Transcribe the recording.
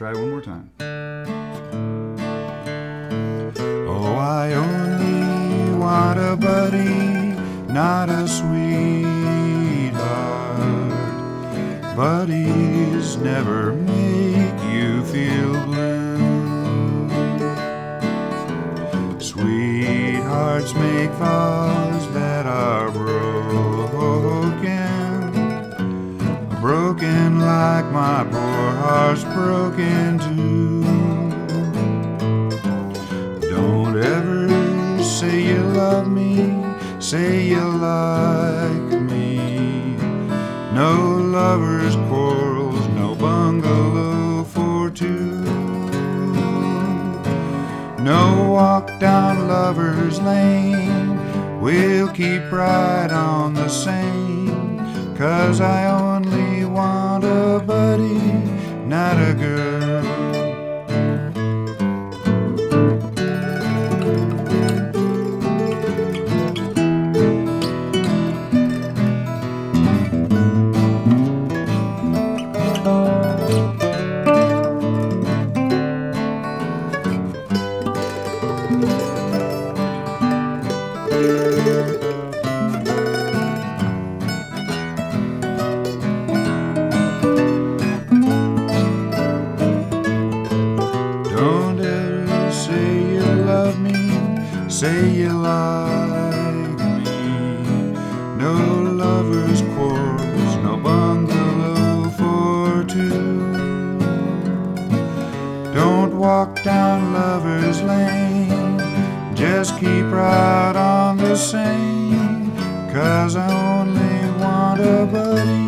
try one more time. Oh, I only want a buddy, not a sweetheart. Buddies never make you feel blue. Sweethearts make vows that are broken like my poor heart's broken too. Don't ever say you love me, say you like me. No lovers' quarrels, no bungalow for two. No walk down lover's lane, we'll keep right on the same. 'Cause I only want a buddy, not a girl. Don't ever say you love me, say you like me. No lovers' quarrels, no bungalow for two. Don't walk down lover's lane, just keep right on the same. 'Cause I only want a buddy,